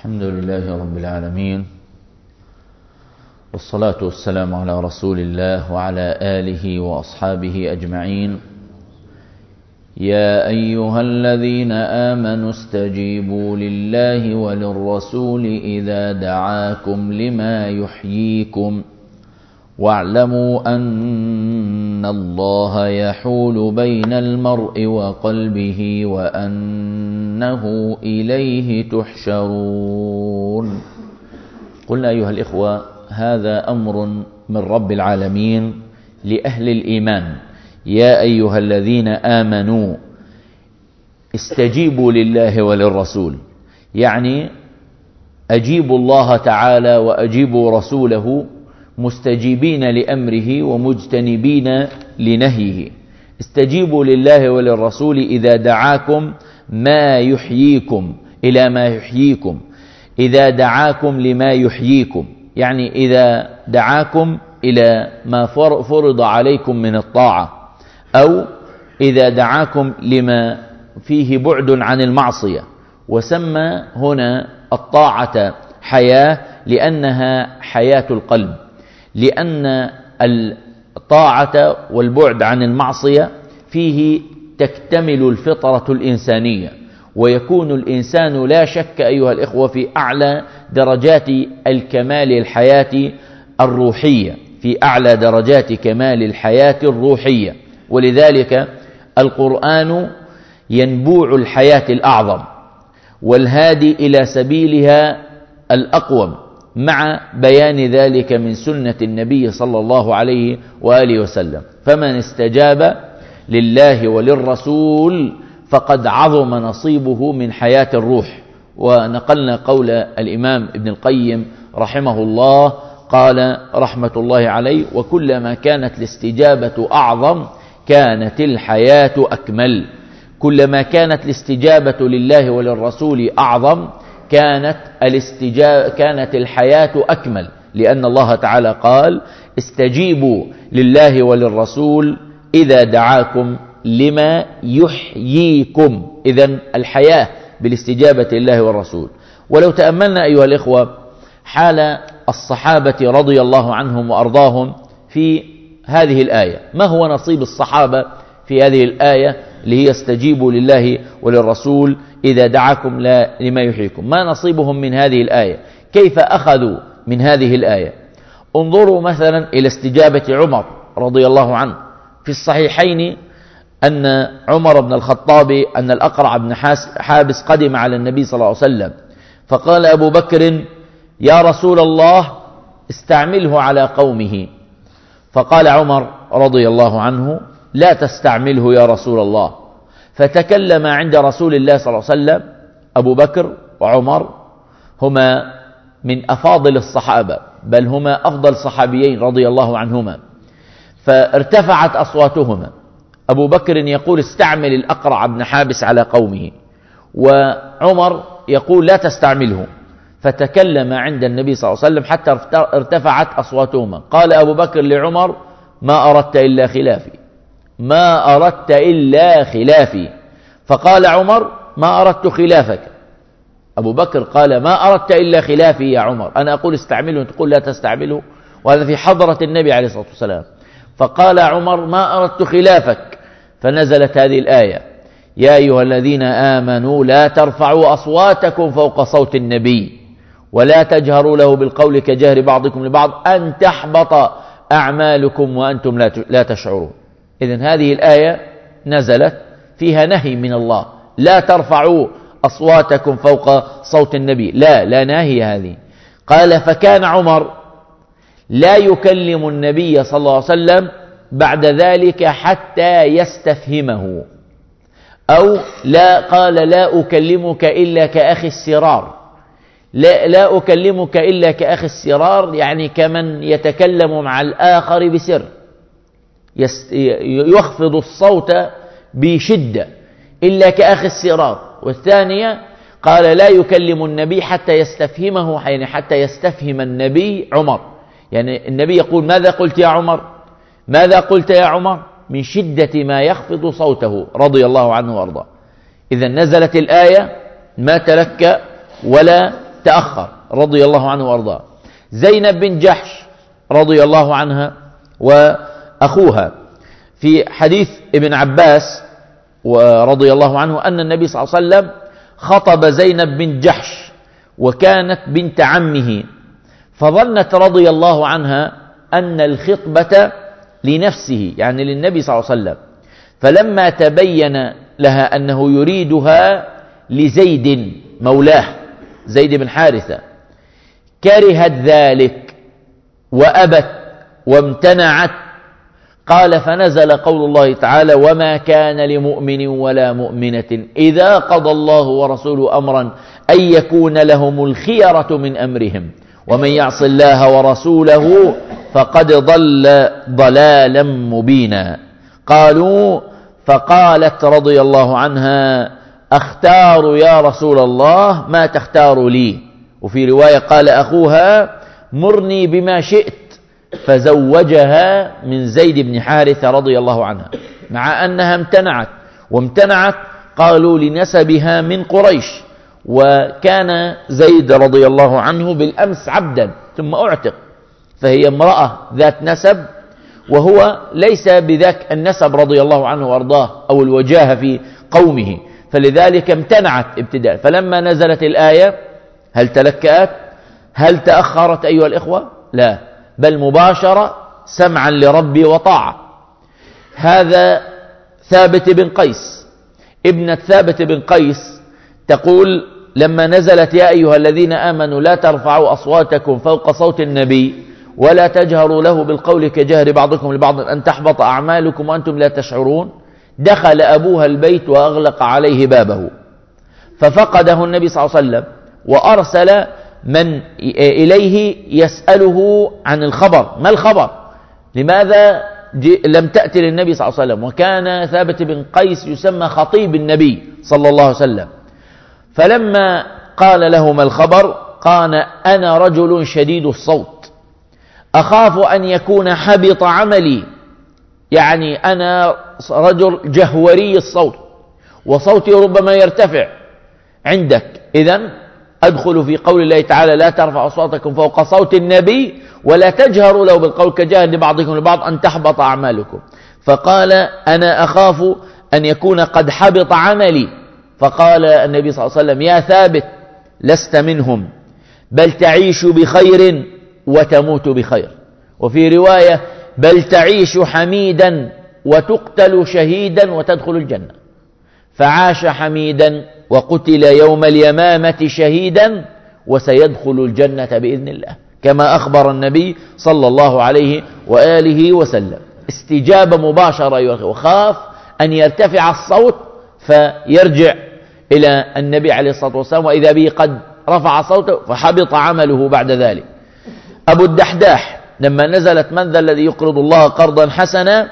الحمد لله رب العالمين، والصلاة والسلام على رسول الله وعلى آله وأصحابه أجمعين. يا أيها الذين آمنوا استجيبوا لله وللرسول إذا دعاكم لما يحييكم واعلموا أن الله يحول بين المرء وقلبه وأنه إليه تحشرون. قلنا أيها الإخوة، هذا أمر من رب العالمين لأهل الإيمان. يا أيها الذين آمنوا استجيبوا لله وللرسول، يعني أجيبوا الله تعالى وأجيبوا رسوله مستجيبين لأمره ومجتنبين لنهيه. استجيبوا لله وللرسول إذا دعاكم ما يحييكم إلى ما يحييكم، إذا دعاكم لما يحييكم، يعني إذا دعاكم إلى ما فرض عليكم من الطاعة، أو إذا دعاكم لما فيه بعد عن المعصية. وسمى هنا الطاعة حياة لأنها حياة القلب، لأن الطاعة والبعد عن المعصية فيه تكتمل الفطرة الإنسانية، ويكون الإنسان لا شك أيها الإخوة في أعلى درجات الكمال الحياة الروحية، في أعلى درجات كمال الحياة الروحية. ولذلك القرآن ينبوع الحياة الأعظم والهادي إلى سبيلها الأقوم، مع بيان ذلك من سنة النبي صلى الله عليه وآله وسلم. فمن استجاب لله وللرسول فقد عظم نصيبه من حياة الروح. ونقلنا قول الإمام ابن القيم رحمه الله، قال رحمة الله عليه: وكلما كانت الاستجابة أعظم كانت الحياة أكمل. كلما كانت الاستجابة لله وللرسول أعظم كانت الحياة أكمل، لأن الله تعالى قال: استجيبوا لله وللرسول إذا دعاكم لما يحييكم. إذن الحياة بالاستجابة لله والرسول. ولو تأملنا أيها الإخوة حال الصحابة رضي الله عنهم وأرضاهم في هذه الآية، ما هو نصيب الصحابة في هذه الآية اللي هي استجيبوا لله وللرسول إذا دعاكم لما يحييكم؟ ما نصيبهم من هذه الآية؟ كيف أخذوا من هذه الآية؟ انظروا مثلا إلى استجابة عمر رضي الله عنه. في الصحيحين أن عمر بن الخطاب أن الأقرع بن حابس قدم على النبي صلى الله عليه وسلم، فقال أبو بكر: يا رسول الله استعمله على قومه. فقال عمر رضي الله عنه: لا تستعمله يا رسول الله. فتكلم عند رسول الله صلى الله عليه وسلم أبو بكر وعمر، هما من أفاضل الصحابة، بل هما أفضل صحابيين رضي الله عنهما، فارتفعت أصواتهما. أبو بكر يقول: استعمل الأقرع بن حابس على قومه، وعمر يقول: لا تستعمله. فتكلم عند النبي صلى الله عليه وسلم حتى ارتفعت أصواتهما. قال أبو بكر لعمر: ما أردت إلا خلافي، ما أردت إلا خلافي. فقال عمر: ما أردت خلافك. أبو بكر قال: ما أردت إلا خلافي يا عمر، أنا أقول استعمله تقول لا تستعمله، وهذا في حضرة النبي عليه الصلاة والسلام. فقال عمر: ما أردت خلافك. فنزلت هذه الآية: يا أيها الذين آمنوا لا ترفعوا أصواتكم فوق صوت النبي ولا تجهروا له بالقول كجهر بعضكم لبعض أن تحبط أعمالكم وأنتم لا تشعرون. إذن هذه الآية نزلت فيها نهي من الله: لا ترفعوا أصواتكم فوق صوت النبي، لا ناهي هذه. قال: فكان عمر لا يكلم النبي صلى الله عليه وسلم بعد ذلك حتى يستفهمه، أو قال: لا أكلمك إلا كأخي السرار. لا أكلمك إلا كأخي السرار، يعني كمن يتكلم مع الآخر بسر، يخفض الصوت بشدة، إلا كأخي السرار. والثانية قال: لا يكلم النبي حتى يستفهمه، يعني حتى يستفهم النبي عمر، يعني النبي يقول: ماذا قلت يا عمر؟ ماذا قلت يا عمر؟ من شدة ما يخفض صوته رضي الله عنه وارضاه. إذا نزلت الآية: ما تلك ولا تأخر رضي الله عنه وأرضاه. زينب بن جحش رضي الله عنها وأخوها، في حديث ابن عباس ورضي الله عنه أن النبي صلى الله عليه وسلم خطب زينب بن جحش وكانت بنت عمه، فظنت رضي الله عنها أن الخطبة لنفسه يعني للنبي صلى الله عليه وسلم، فلما تبين لها أنه يريدها لزيد مولاه زيد بن حارثة كرهت ذلك وأبت وامتنعت. قال فنزل قول الله تعالى وما كان لمؤمن ولا مؤمنة إذا قضى الله ورسوله أمرا أن يكون لهم الخيرة من أمرهم ومن يعص الله ورسوله فقد ضل ضلالا مبينا. قالوا فقالت رضي الله عنها أختار يا رسول الله ما تختار لي. وفي رواية قال أخوها مرني بما شئت، فزوجها من زيد بن حارثة رضي الله عنها، مع أنها امتنعت قالوا لنسبها من قريش، وكان زيد رضي الله عنه بالأمس عبدا ثم أعتق، فهي امرأة ذات نسب وهو ليس بذاك النسب رضي الله عنه وأرضاه أو الوجاهة في قومه، فلذلك امتنعت ابتداء. فلما نزلت الآية هل تلكأت؟ هل تأخرت أيها الإخوة؟ لا، بل مباشرة سمعا لربي وطاعة. هذا ثابت بن قيس، ابنة ثابت بن قيس تقول لما نزلت يا أيها الذين آمنوا لا ترفعوا أصواتكم فوق صوت النبي ولا تجهروا له بالقول كجهر بعضكم لبعض أن تحبط أعمالكم وأنتم لا تشعرون، دخل أبوها البيت وأغلق عليه بابه، ففقده النبي صلى الله عليه وسلم وأرسل من إليه يسأله عن الخبر، ما الخبر؟ لماذا لم تأتي للنبي صلى الله عليه وسلم؟ وكان ثابت بن قيس يسمى خطيب النبي صلى الله عليه وسلم. فلما قال له ما الخبر قال أنا رجل شديد الصوت أخاف أن يكون حبط عملي، يعني أنا رجل جهوري الصوت وصوتي ربما يرتفع عندك، إذن أدخل في قول الله تعالى لا ترفعوا أصواتكم فوق صوت النبي ولا تجهروا له بالقول كجهر لبعضكم لبعض أن تحبط أعمالكم. فقال أنا أخاف أن يكون قد حبط عملي. فقال النبي صلى الله عليه وسلم يا ثابت لست منهم بل تعيش بخير وتموت بخير، وفي رواية بل تعيش حميدا وتقتل شهيدا وتدخل الجنة. فعاش حميدا وقتل يوم اليمامة شهيدا وسيدخل الجنة بإذن الله كما أخبر النبي صلى الله عليه وآله وسلم. استجابة مباشرة، وخاف أن يرتفع الصوت فيرجع إلى النبي عليه الصلاة والسلام وإذا به قد رفع صوته فحبط عمله بعد ذلك. أبو الدحداح لما نزلت من ذا الذي يقرض الله قرضا حسنا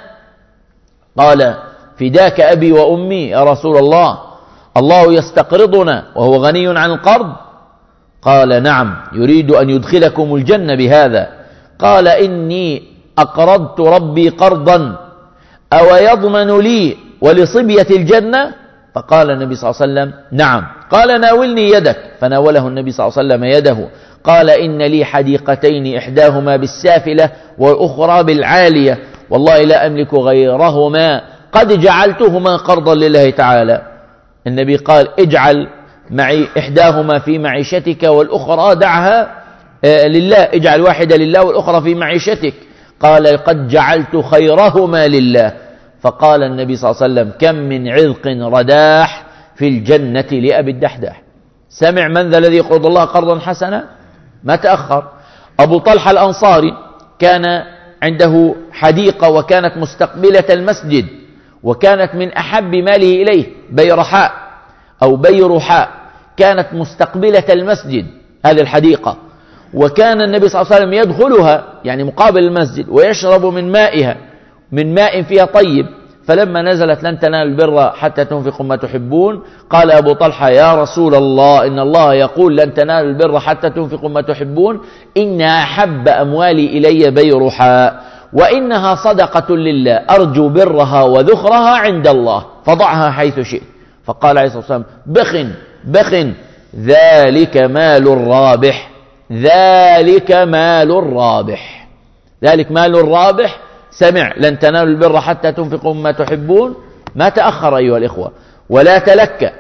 قال فداك أبي وأمي يا رسول الله، الله يستقرضنا وهو غني عن القرض؟ قال نعم يريد أن يدخلكم الجنة بهذا. قال إني أقرضت ربي قرضا أو يضمن لي ولصبية الجنة؟ فقال النبي صلى الله عليه وسلم نعم. قال ناولني يدك، فناوله النبي صلى الله عليه وسلم يده. قال إن لي حديقتين إحداهما بالسافلة والأخرى بالعالية والله لا أملك غيرهما قد جعلتهما قرضا لله تعالى. النبي قال اجعل معي إحداهما في معيشتك والأخرى دعها لله، اجعل واحدة لله والأخرى في معيشتك. قال قد جعلت خيرهما لله. فقال النبي صلى الله عليه وسلم كم من عذق رداح في الجنة لأبي الدحداح. سمع من ذا الذي يقرض الله قرضا حسنا؟ ما تأخر. أبو طلحة الأنصاري كان عنده حديقة وكانت مستقبلة المسجد، وكانت من أحب ماله إليه بيرحاء أو بيرحاء، كانت مستقبلة المسجد هذه الحديقة، وكان النبي صلى الله عليه وسلم يدخلها يعني مقابل المسجد ويشرب من مائها، من ماء فيها طيب. فلما نزلت لن تنالوا البر حتى تنفقوا ما تحبون قال أبو طلحة يا رسول الله إن الله يقول لن تنالوا البر حتى تنفقوا ما تحبون، إن أحب أموالي إلي بيرحاء وإنها صدقة لله أرجو برها وذخرها عند الله فضعها حيث شئت. فقال عليه الصلاة والسلام بخ ذلك مال الرابح. ذلك مال الرابح. ذلك مال الرابح. سمع لن تنالوا البر حتى تنفقوا مما تحبون، ما تأخر أيها الإخوة ولا تلكأ.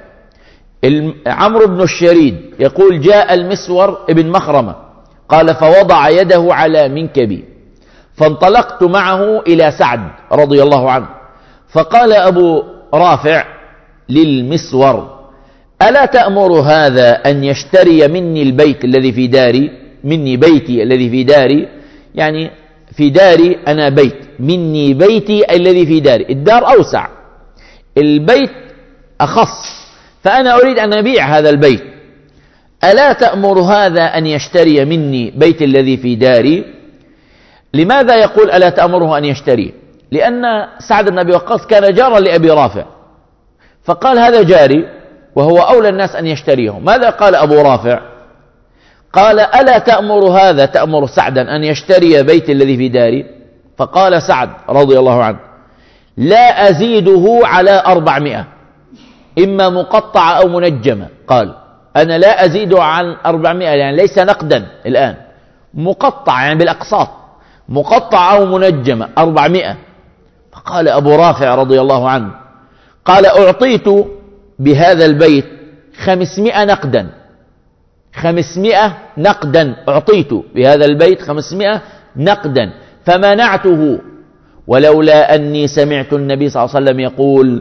عمرو بن الشريد يقول جاء المسور ابن مخرمة قال فوضع يده على منكبي فانطلقت معه إلى سعد رضي الله عنه، فقال أبو رافع للمسور ألا تأمر هذا أن يشتري مني البيت الذي في داري، مني بيتي الذي في داري، يعني في داري أنا بيت، مني بيتي الذي في داري، الدار أوسع، البيت أخص، فأنا أريد أن أبيع هذا البيت، ألا تأمر هذا أن يشتري مني بيت الذي في داري؟ لماذا يقول ألا تأمره أن يشتري؟ لأن سعد بن أبي وقاص كان جارا لأبي رافع، فقال هذا جاري وهو أولى الناس أن يشتريه. ماذا قال أبو رافع؟ قال ألا تأمر هذا، تأمر سعدا أن يشتري بيت الذي في داري؟ فقال سعد رضي الله عنه لا أزيده على 400، إما مقطعة أو منجمة. قال أنا لا أزيد عن 400، يعني ليس نقدا الآن، مقطع يعني بالأقساط، مقطع أو منجمة 400. فقال أبو رافع رضي الله عنه قال أعطيت بهذا البيت 500 نقدا، 500 نقدا، أعطيت بهذا البيت 500 نقدا فمنعته، ولولا أني سمعت النبي صلى الله عليه وسلم يقول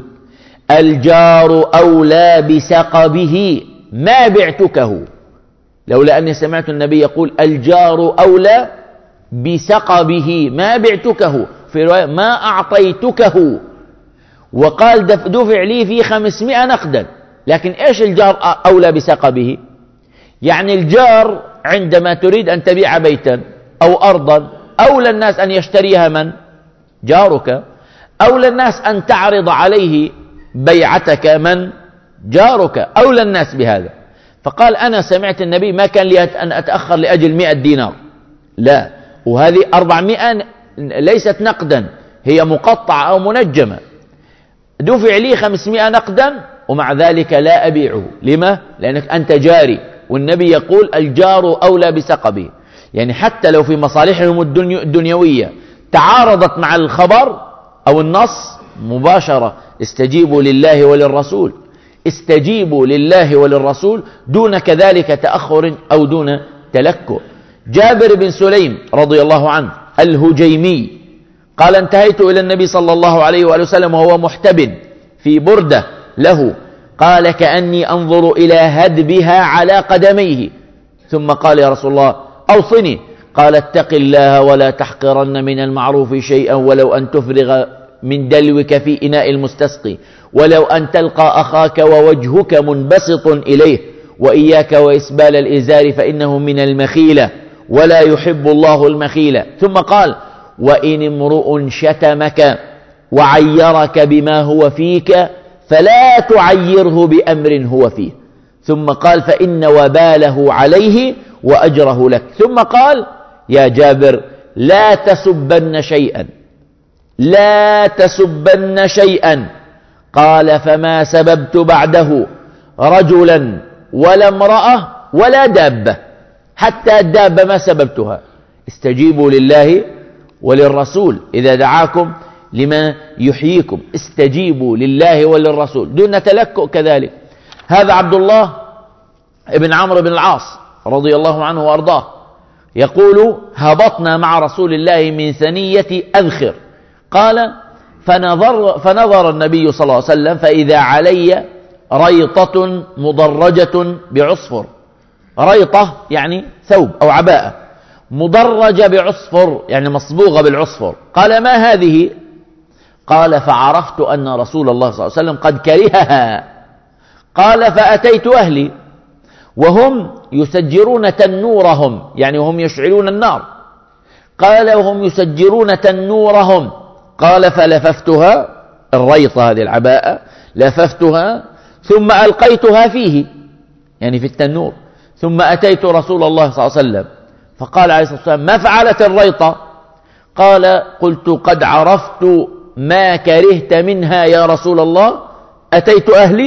الجار أولى بسقبه ما بعتكه، لولا أني سمعت النبي يقول الجار أولى بسقبه ما بعتكه، في رواية ما أعطيتكه، وقال دفع لي في 500 نقدا. لكن إيش الجار أولى بسقبه؟ يعني الجار عندما تريد أن تبيع بيتا أو أرضا أولى الناس أن يشتريها من؟ جارك. أولى الناس أن تعرض عليه بيعتك من؟ جارك، أولى الناس بهذا. فقال أنا سمعت النبي ما كان لي أن أتأخر لأجل 100 دينار، لا، وهذه 400 ليست نقدا، هي مقطعة أو منجمة، دفع لي 500 نقدا ومع ذلك لا أبيعه. لما؟ لأنك أنت جاري، والنبي يقول الجار أولى بسقبه، يعني حتى لو في مصالحهم الدنيوية تعارضت مع الخبر أو النص مباشرة استجيبوا لله وللرسول، استجيبوا لله وللرسول دون كذلك تأخر أو دون تلكؤ. جابر بن سليم رضي الله عنه الهجيمي قال انتهيت إلى النبي صلى الله عليه وآله وسلم وهو محتب في بردة له، قال كأني أنظر إلى هدبها على قدميه، ثم قال يا رسول الله أوصني، قال اتق الله ولا تحقرن من المعروف شيئا ولو أن تفرغ من دلوك في إناء المستسقي، ولو أن تلقى أخاك ووجهك منبسط إليه، وإياك وإسبال الإزار فإنه من المخيلة ولا يحب الله المخيلة. ثم قال وإن امرؤ شتمك وعيرك بما هو فيك فلا تعيره بأمر هو فيه، ثم قال فإن وباله عليه وأجره لك. ثم قال يا جابر لا تسبن شيئا، لا تسبن شيئا. قال فما سببت بعده رجلا ولا امرأة ولا دابة، حتى الدابة ما سببتها. استجيبوا لله وللرسول إذا دعاكم لما يحييكم، استجيبوا لله وللرسول دون تلكؤ. كذلك هذا عبد الله بن عمرو بن العاص رضي الله عنه وأرضاه يقول هبطنا مع رسول الله من ثنية أذخر، قال فنظر النبي صلى الله عليه وسلم فإذا علي ريطة مضرجة بعصفر، ريطة يعني ثوب أو عباءة، مضرجة بعصفر يعني مصبوغة بالعصفر. قال ما هذه؟ قال فعرفت أن رسول الله صلى الله عليه وسلم قد كرهها. قال فأتيت أهلي وهم يسجرون تنورهم، يعني وهم يشعلون النار. قال وهم يسجرون تنورهم. قال فلففتها، الريطة هذه العباءة لففتها ثم ألقيتها فيه، يعني في التنور، ثم أتيت رسول الله صلى الله عليه وسلم فقال عليه الصلاة والسلام ما فعلت الريطة؟ قال قلت قد عرفت ما كرهت منها يا رسول الله، أتيت أهلي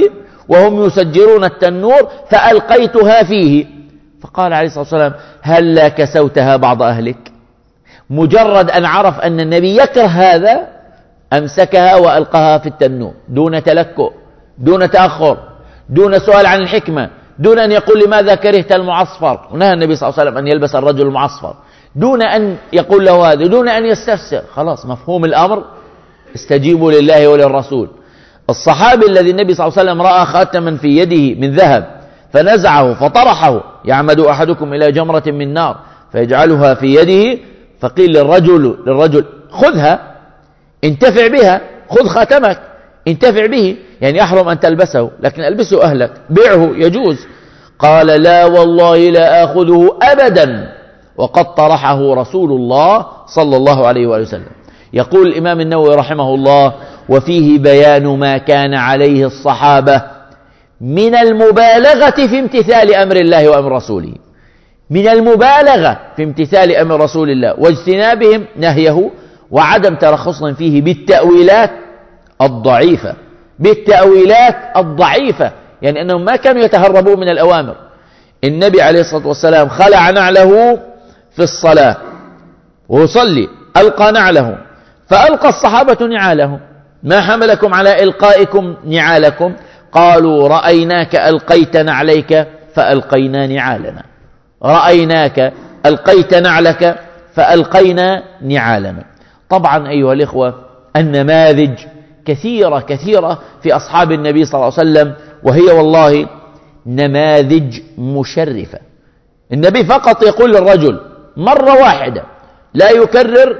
وهم يسجرون التنور فألقيتها فيه. فقال عليه الصلاة والسلام: هلا كسوتها بعض أهلك؟ مجرد أن عرف أن النبي يكره هذا أمسكها وألقاها في التنور دون تلكؤ، دون تأخر، دون سؤال عن الحكمة، دون أن يقول لماذا كرهت المعصفر، ونهى النبي صلى الله عليه وسلم أن يلبس الرجل المعصفر، دون أن يقول له هذا، دون أن يستفسر. خلاص مفهوم الأمر: استجيبوا لله وللرسول. الصحابي الذي النبي صلى الله عليه وسلم رأى خاتما في يده من ذهب فنزعه فطرحه: يعمد أحدكم إلى جمرة من نار فيجعلها في يده، فقيل للرجل: خذها انتفع بها، خذ خاتمك انتفع به، يعني يحرم أن تلبسه لكن ألبسه أهلك، بيعه يجوز. قال: لا والله لا آخذه أبدا وقد طرحه رسول الله صلى الله عليه وآله وسلم. يقول الإمام النووي رحمه الله: وفيه بيان ما كان عليه الصحابة من المبالغة في امتثال أمر الله وأمر رسوله، من المبالغة في امتثال أمر رسول الله واجتنابهم نهيه، وعدم ترخصهم فيه بالتأويلات الضعيفة، بالتأويلات الضعيفة، يعني أنهم ما كانوا يتهربون من الأوامر. النبي عليه الصلاة والسلام خلع نعله في الصلاة ويصلي، ألقى نعله، فألقى الصحابة نعالهم: ما حملكم على إلقائكم نعالكم؟ قالوا: رأيناك ألقيت نعليك فألقينا نعالنا، رأيناك ألقيت نعلك فألقينا نعالنا. طبعا أيها الإخوة النماذج كثيرة كثيرة في أصحاب النبي صلى الله عليه وسلم، وهي والله نماذج مشرفة. النبي فقط يقول للرجل مرة واحدة، لا يكرر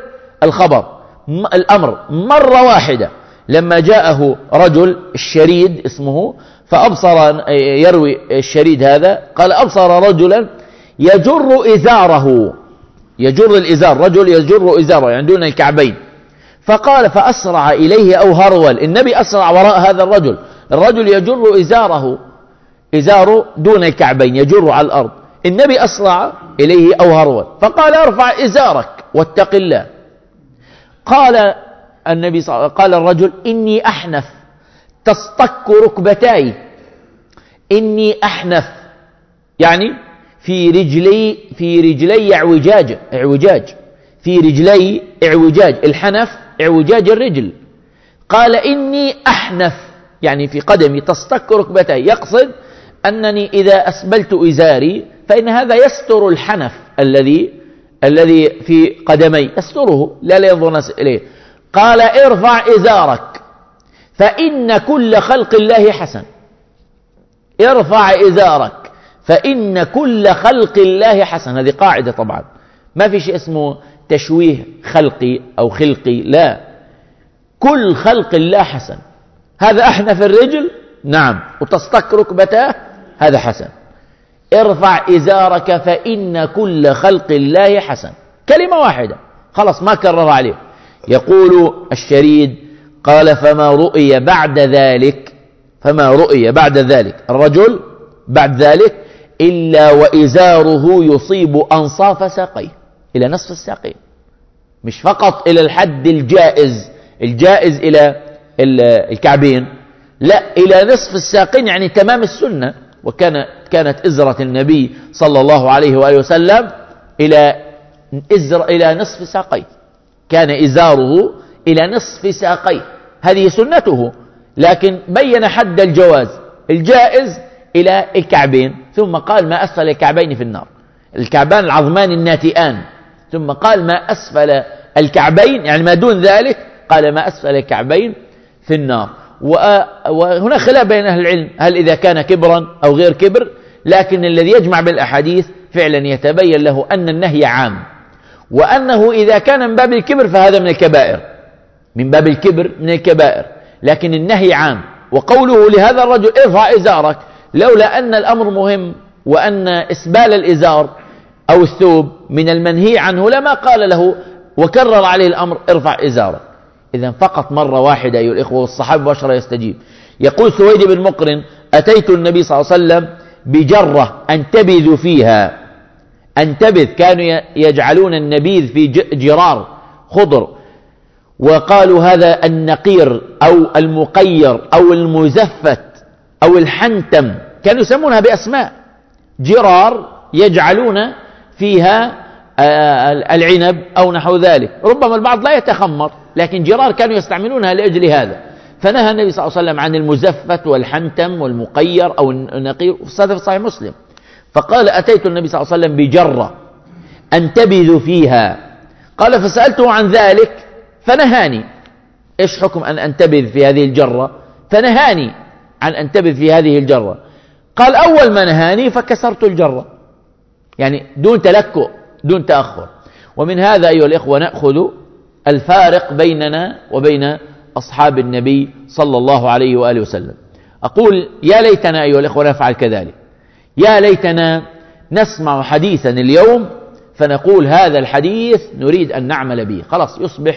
الأمر مرة واحدة. لما جاءه رجل الشريد اسمه فأبصر، يروي الشريد هذا، قال: أبصر رجلا يجر إزاره، يجر الإزار، رجل يجر إزاره يعني دون الكعبين. فقال: فأسرع إليه أو هرول، النبي أسرع وراء هذا الرجل، الرجل يجر إزاره دون الكعبين، يجر على الأرض، النبي أسرع إليه أو هرول، فقال: ارفع إزارك واتق الله. قال الرجل: إني أحنف تصطك ركبتاي، إني أحنف يعني في رجلي اعوجاج، في رجلي اعوجاج، الحنف اعوجاج الرجل. قال: إني أحنف يعني في قدمي، تصطك ركبتاي، يقصد أنني إذا أسبلت إزاري فإن هذا يستر الحنف الذي في قدمي، يستره لا ينظر الناس إليه. قال: ارفع إزارك فإن كل خلق الله حسن، ارفع إزارك فإن كل خلق الله حسن. هذه قاعدة طبعا، ما في شيء اسمه تشويه خلقي أو خلقي، لا، كل خلق الله حسن. هذا أحنف الرجل نعم، وتصطك ركبتاه هذا حسن. ارفع إزارك فإن كل خلق الله حسن، كلمة واحدة خلاص ما كرر عليه. يقول الشريد: قال: فما رؤي بعد ذلك الرجل بعد ذلك إلا وإزاره يصيب أنصاف ساقيه، إلى نصف الساقين، مش فقط إلى الحد الجائز إلى الكعبين، لا، إلى نصف الساقين، يعني تمام السنة. وكانت إزرة النبي صلى الله عليه وآله وسلم إلى نصف ساقيه، كان إزاره إلى نصف ساقيه، هذه سنته، لكن بين حد الجائز إلى الكعبين، ثم قال: ما أسفل الكعبين في النار، الكعبان العظمان الناتئان، ثم قال: ما أسفل الكعبين يعني ما دون ذلك، قال: ما أسفل الكعبين في النار. وهنا خلاف بين أهل العلم هل إذا كان كبرا أو غير كبر، لكن الذي يجمع بالأحاديث فعلا يتبين له أن النهي عام، وأنه إذا كان من باب الكبر فهذا من الكبائر، من باب الكبر من الكبائر، لكن النهي عام. وقوله لهذا الرجل: ارفع إزارك، لولا أن الأمر مهم وأن إسبال الإزار أو الثوب من المنهي عنه لما قال له وكرر عليه الأمر: ارفع إزارك. إذن فقط مرة واحدة أيها الإخوة، والصحابة بشر يستجيب. يقول سويد بن مقرن: أتيت النبي صلى الله عليه وسلم بجرة أنتبذ فيها، أنتبذ كانوا يجعلون النبيذ في جرار خضر، وقالوا هذا النقير أو المقير أو المزفت، أو الحنتم، كانوا يسمونها بأسماء، جرار يجعلون فيها العنب أو نحو ذلك. ربما البعض لا يتخمر، لكن جرار كانوا يستعملونها لأجل هذا. فنهى النبي صلى الله عليه وسلم عن المزفت والحنتم والمقير أو النقير، وهذا في صحيح مسلم. فقال: أتيت النبي صلى الله عليه وسلم بجرة أنتبذ فيها، قال: فسألته عن ذلك فنهاني. إيش حكم أن أنتبذ في هذه الجرة؟ فنهاني عن أنتبذ في هذه الجرة. قال: أول ما نهاني فكسرت الجرة، يعني دون تلكؤ دون تأخر. ومن هذا أيها الإخوة نأخذ الفارق بيننا وبين أصحاب النبي صلى الله عليه وآله وسلم. أقول يا ليتنا أيها الإخوة نفعل كذلك، يا ليتنا نسمع حديثا اليوم فنقول هذا الحديث نريد أن نعمل به، خلاص يصبح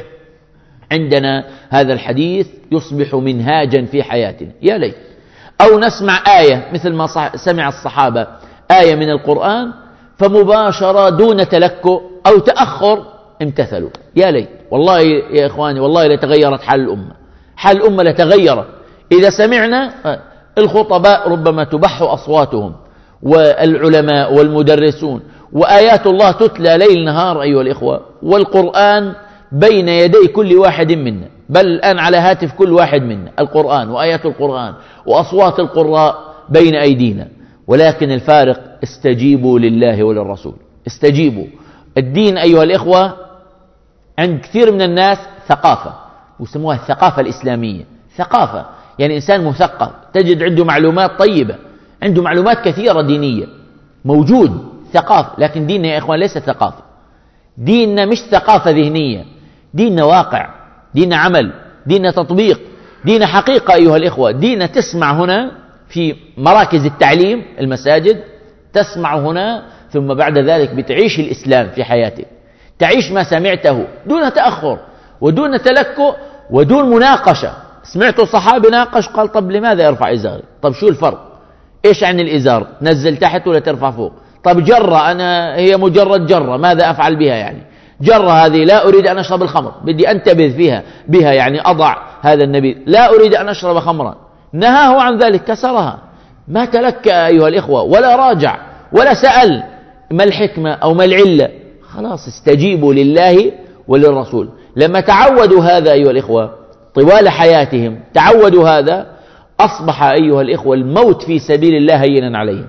عندنا هذا الحديث يصبح منهاجا في حياتنا، يا ليت. أو نسمع آية مثل ما سمع الصحابة آية من القرآن فمباشرة دون تلكؤ أو تأخر امتثلوا، يا ليت. والله يا إخواني، والله لتغيرت حال الأمة، حال الأمة لتغيرت إذا سمعنا. الخطباء ربما تبح أصواتهم، والعلماء والمدرسون، وآيات الله تتلى ليل نهار أيها الإخوة، والقرآن بين يدي كل واحد منا، بل الآن على هاتف كل واحد منا القرآن وآيات القرآن وأصوات القراء بين أيدينا. ولكن الفارق: استجيبوا لله وللرسول، استجيبوا. الدين أيها الإخوة عند كثير من الناس ثقافة، ويسموها الثقافة الإسلامية. ثقافة يعني إنسان مثقف، تجد عنده معلومات طيبة، عنده معلومات كثيرة دينية، موجود ثقافة. لكن ديننا يا إخوان ليس ثقافة، ديننا مش ثقافة ذهنية، ديننا واقع، ديننا عمل، ديننا تطبيق، ديننا حقيقة أيها الإخوة. ديننا تسمع هنا في مراكز التعليم المساجد، تسمع هنا، ثم بعد ذلك بتعيش الإسلام في حياتك، تعيش ما سمعته دون تأخر ودون تلكؤ ودون مناقشة. سمعت صحابي ناقش قال: طب لماذا يرفع إزاري؟ طب شو الفرق؟ إيش عن الإزار؟ نزل تحت ولا ترفع فوق؟ طب جرة، أنا هي مجرد جرة، ماذا أفعل بها يعني؟ جرة هذه لا أريد أن أشرب الخمر، بدي أنتبذ فيها بها، يعني أضع هذا النبي، لا أريد أن أشرب خمرا، نهاه عن ذلك، كسرها، ما تلكأ أيها الإخوة ولا راجع ولا سأل ما الحكمة أو ما العلة، خلاص استجيبوا لله وللرسول. لما تعودوا هذا أيها الإخوة طوال حياتهم، تعودوا هذا، أصبح أيها الإخوة الموت في سبيل الله هينا عليهم،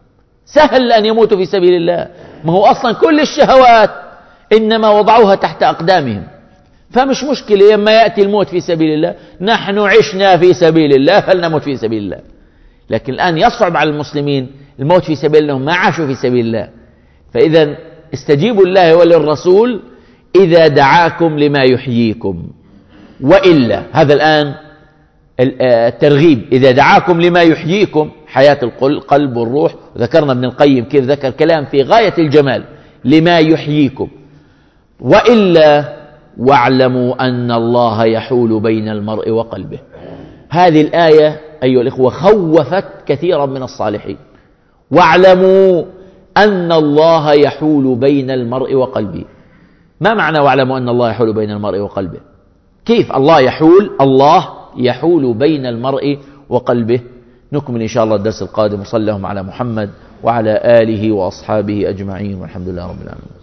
سهل أن يموتوا في سبيل الله. ما هو أصلا كل الشهوات إنما وضعوها تحت أقدامهم، فمش مشكلة لما يأتي الموت في سبيل الله، نحن عشنا في سبيل الله فلنموت في سبيل الله. لكن الآن يصعب على المسلمين الموت في سبيل الله، ما عاشوا في سبيل الله. فإذا استجيبوا لله وللرسول إذا دعاكم لما يحييكم، وإلا هذا الآن الترغيب، إذا دعاكم لما يحييكم، حياة القلب والروح. ذكرنا ابن القيم كيف ذكر كلام في غاية الجمال: لما يحييكم، وإلا واعلموا أن الله يحول بين المرء وقلبه. هذه الآية أيها الإخوة خوفت كثيرا من الصالحين. واعلموا أن الله يحول بين المرء وقلبه. ما معنى واعلموا أن الله يحول بين المرء وقلبه؟ كيف الله يحول؟ الله يحول بين المرء وقلبه. نكمل إن شاء الله الدرس القادم. وصلى اللهم على محمد وعلى آله وأصحابه أجمعين، والحمد لله رب العالمين.